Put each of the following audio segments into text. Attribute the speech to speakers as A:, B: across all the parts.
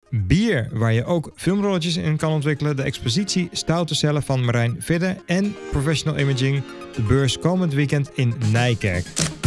A: bier waar je ook filmrolletjes in kan ontwikkelen, de expositie Stoute Cellen van Marijn Vidder en Professional Imaging, de beurs komend weekend in Nijkerk.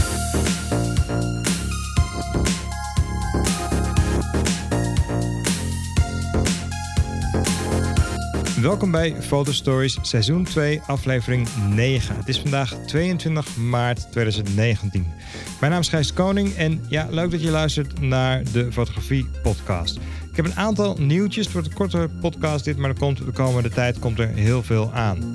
A: Welkom bij Fotostories seizoen 2, aflevering 9. Het is vandaag 22 maart 2019. Mijn naam is Gijs Koning en ja, leuk dat je luistert naar de Fotografie podcast. Ik heb een aantal nieuwtjes. Het wordt een korte podcast dit, maar de komende tijd komt er heel veel aan.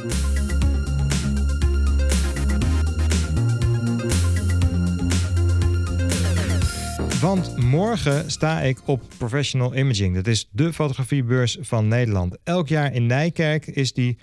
A: Want morgen sta ik op Professional Imaging. Dat is de fotografiebeurs van Nederland. Elk jaar in Nijkerk is die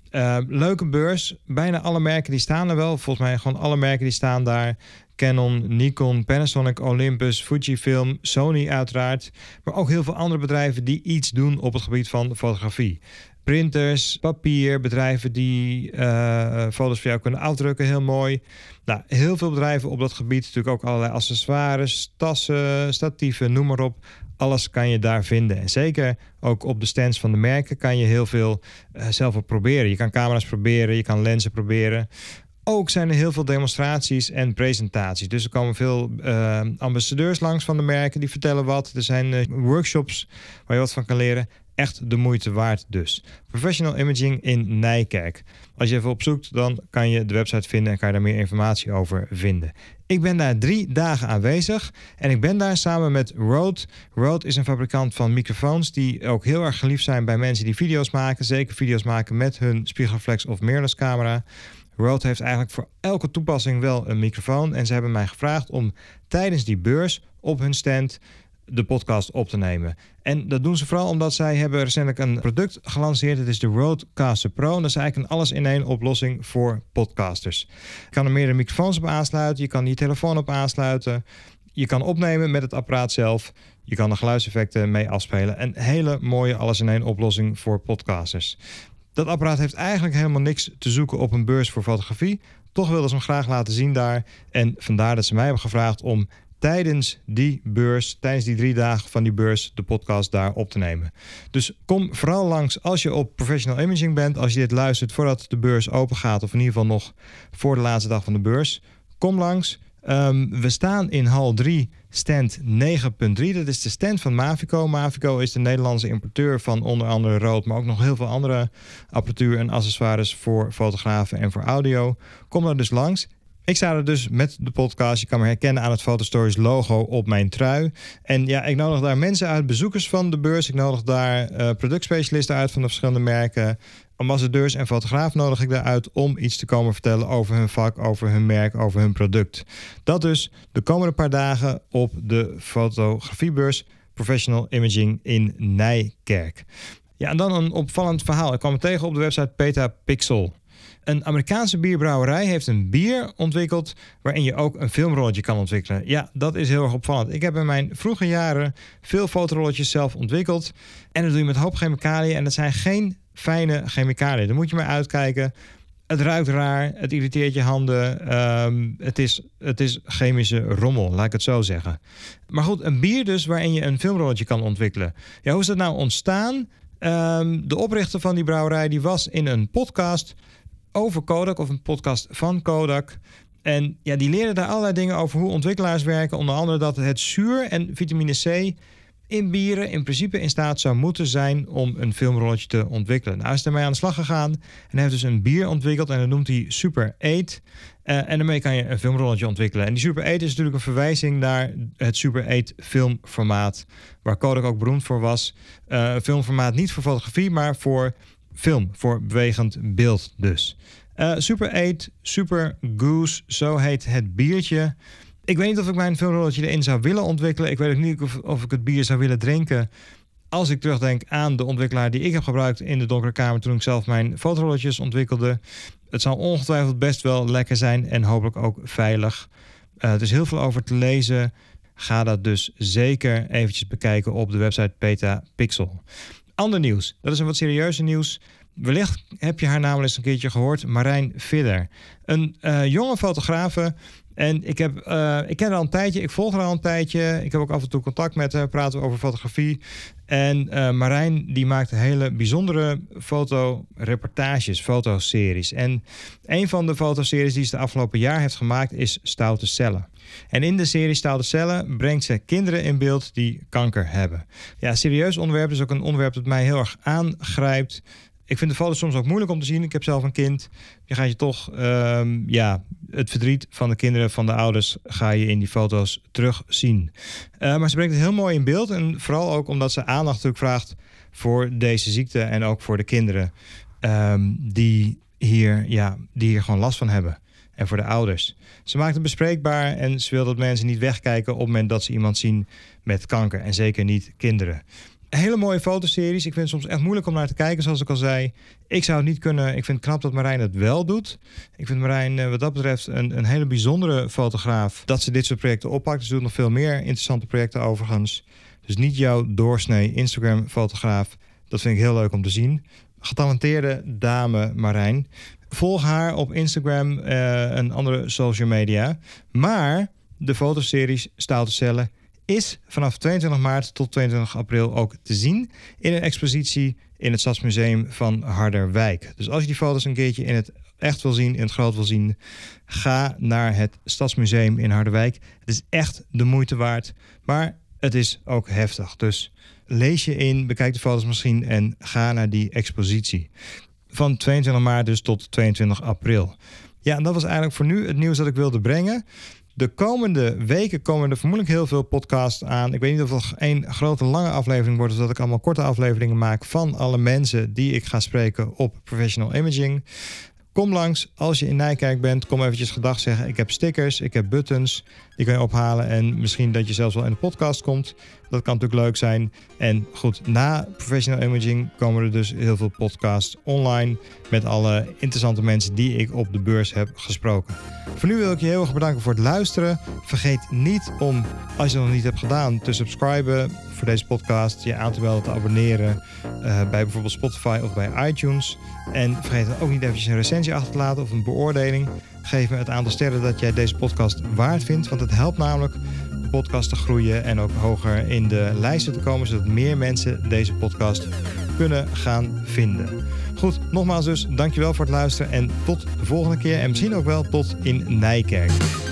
A: leuke beurs. Bijna alle merken die staan er wel. Volgens mij gewoon alle merken die staan daar. Canon, Nikon, Panasonic, Olympus, Fujifilm, Sony uiteraard. Maar ook heel veel andere bedrijven die iets doen op het gebied van fotografie. Printers, papier, bedrijven die foto's voor jou kunnen afdrukken, heel mooi. Nou, heel veel bedrijven op dat gebied. Natuurlijk ook allerlei accessoires, tassen, statieven, noem maar op. Alles kan je daar vinden. En zeker ook op de stands van de merken kan je heel veel zelf op proberen. Je kan camera's proberen, je kan lenzen proberen. Ook zijn er heel veel demonstraties en presentaties. Dus er komen veel ambassadeurs langs van de merken. Die vertellen wat. Er zijn workshops waar je wat van kan leren. Echt de moeite waard dus. Professional Imaging in Nijkerk. Als je even opzoekt, dan kan je de website vinden en kan je daar meer informatie over vinden. Ik ben daar 3 dagen aanwezig en ik ben daar samen met Rode. Rode is een fabrikant van microfoons die ook heel erg geliefd zijn bij mensen die video's maken. Zeker video's maken met hun spiegelreflex of mirrorless camera. Rode heeft eigenlijk voor elke toepassing wel een microfoon. En ze hebben mij gevraagd om tijdens die beurs op hun stand de podcast op te nemen. En dat doen ze vooral omdat zij hebben recentelijk een product gelanceerd. Het is de Rodecaster Pro. En dat is eigenlijk een alles-in-één oplossing voor podcasters. Je kan er meerdere microfoons op aansluiten. Je kan je telefoon op aansluiten. Je kan opnemen met het apparaat zelf. Je kan er geluidseffecten mee afspelen. Een hele mooie alles-in-één oplossing voor podcasters. Dat apparaat heeft eigenlijk helemaal niks te zoeken op een beurs voor fotografie. Toch wilden ze hem graag laten zien daar. En vandaar dat ze mij hebben gevraagd om tijdens die beurs, tijdens die 3 dagen van die beurs, de podcast daar op te nemen. Dus kom vooral langs als je op Professional Imaging bent. Als je dit luistert voordat de beurs open gaat, of in ieder geval nog voor de laatste dag van de beurs. Kom langs. We staan in hal 3, stand 9.3. Dat is de stand van Mavico. Mavico is de Nederlandse importeur van onder andere Rode, maar ook nog heel veel andere apparatuur en accessoires voor fotografen en voor audio. Kom daar dus langs. Ik sta er dus met de podcast. Je kan me herkennen aan het Fotostories logo op mijn trui. En ja, ik nodig daar mensen uit, bezoekers van de beurs. Ik nodig daar productspecialisten uit van de verschillende merken. Ambassadeurs en fotograaf nodig ik daaruit om iets te komen vertellen over hun vak, over hun merk, over hun product. Dat dus de komende paar dagen op de fotografiebeurs Professional Imaging in Nijkerk. Ja, en dan een opvallend verhaal. Ik kwam het tegen op de website Petapixel. Een Amerikaanse bierbrouwerij heeft een bier ontwikkeld waarin je ook een filmrolletje kan ontwikkelen. Ja, dat is heel erg opvallend. Ik heb in mijn vroege jaren veel fotorolletjes zelf ontwikkeld. En dat doe je met een hoop chemicaliën. En dat zijn geen fijne chemicaliën. Daar moet je maar uitkijken. Het ruikt raar, het irriteert je handen. Het is chemische rommel, laat ik het zo zeggen. Maar goed, een bier dus waarin je een filmrolletje kan ontwikkelen. Ja, hoe is dat nou ontstaan? De oprichter van die brouwerij die was in een podcast over Kodak, of een podcast van Kodak. En ja, die leerden daar allerlei dingen over hoe ontwikkelaars werken. Onder andere dat het zuur en vitamine C in bieren in principe in staat zou moeten zijn om een filmrolletje te ontwikkelen. Nou, hij is ermee aan de slag gegaan en hij heeft dus een bier ontwikkeld en dat noemt hij Super 8. En daarmee kan je een filmrolletje ontwikkelen. En die Super 8 is natuurlijk een verwijzing naar het Super 8 filmformaat, waar Kodak ook beroemd voor was. Filmformaat niet voor fotografie, maar voor film, voor bewegend beeld dus. Super 8, Super Goose, zo heet het biertje. Ik weet niet of ik mijn filmrolletje erin zou willen ontwikkelen. Ik weet ook niet of ik het bier zou willen drinken. Als ik terugdenk aan de ontwikkelaar die ik heb gebruikt in de donkere kamer toen ik zelf mijn fotorolletjes ontwikkelde. Het zal ongetwijfeld best wel lekker zijn en hopelijk ook veilig. Er is heel veel over te lezen. Ga dat dus zeker eventjes bekijken op de website Petapixel. Ander nieuws, dat is een wat serieuzer nieuws. Wellicht heb je haar namelijk eens een keertje gehoord. Marijn Vidder. Een jonge fotografe En ik ken haar al een tijdje, ik volg haar al een tijdje. Ik heb ook af en toe contact met haar, praten we over fotografie. En Marijn die maakt hele bijzondere fotoreportages, fotoseries. En een van de fotoseries die ze de afgelopen jaar heeft gemaakt is Stoute Cellen. En in de serie Stoute Cellen brengt ze kinderen in beeld die kanker hebben. Ja, serieus onderwerp, dus ook een onderwerp dat mij heel erg aangrijpt. Ik vind de foto's soms ook moeilijk om te zien. Ik heb zelf een kind. Je gaat je toch, het verdriet van de kinderen, van de ouders, ga je in die foto's terugzien. Maar ze brengt het heel mooi in beeld. En vooral ook omdat ze aandacht natuurlijk vraagt voor deze ziekte en ook voor de kinderen die hier gewoon last van hebben. En voor de ouders. Ze maakt het bespreekbaar en ze wil dat mensen niet wegkijken op het moment dat ze iemand zien met kanker. En zeker niet kinderen. Hele mooie fotoseries. Ik vind het soms echt moeilijk om naar te kijken, zoals ik al zei. Ik zou het niet kunnen. Ik vind het knap dat Marijn het wel doet. Ik vind Marijn wat dat betreft een hele bijzondere fotograaf. Dat ze dit soort projecten oppakt. Ze doet nog veel meer interessante projecten overigens. Dus niet jouw doorsnee Instagram fotograaf. Dat vind ik heel leuk om te zien. Getalenteerde dame Marijn. Volg haar op Instagram en andere social media. Maar de fotoseries Stoute Cellen is vanaf 22 maart tot 22 april ook te zien in een expositie in het Stadsmuseum van Harderwijk. Dus als je die foto's een keertje in het echt wil zien, in het groot wil zien, ga naar het Stadsmuseum in Harderwijk. Het is echt de moeite waard, maar het is ook heftig. Dus lees je in, bekijk de foto's misschien en ga naar die expositie. Van 22 maart dus tot 22 april. Ja, en dat was eigenlijk voor nu het nieuws dat ik wilde brengen. De komende weken komen er vermoedelijk heel veel podcasts aan. Ik weet niet of het een grote lange aflevering wordt, of dat ik allemaal korte afleveringen maak van alle mensen die ik ga spreken op Professional Imaging. Kom langs als je in Nijkerk bent. Kom eventjes gedag zeggen. Ik heb stickers, ik heb buttons. Die kan je ophalen en misschien dat je zelfs wel in de podcast komt. Dat kan natuurlijk leuk zijn. En goed, na Professional Imaging komen er dus heel veel podcasts online met alle interessante mensen die ik op de beurs heb gesproken. Voor nu wil ik je heel erg bedanken voor het luisteren. Vergeet niet om, als je het nog niet hebt gedaan, te subscriben voor deze podcast. Je aan te melden, te abonneren bij bijvoorbeeld Spotify of bij iTunes. En vergeet dan ook niet eventjes een recensie achter te laten of een beoordeling. Geef me het aantal sterren dat jij deze podcast waard vindt. Want het helpt namelijk de podcast te groeien en ook hoger in de lijsten te komen, zodat meer mensen deze podcast kunnen gaan vinden. Goed, nogmaals dus, dankjewel voor het luisteren en tot de volgende keer. En misschien ook wel tot in Nijkerk.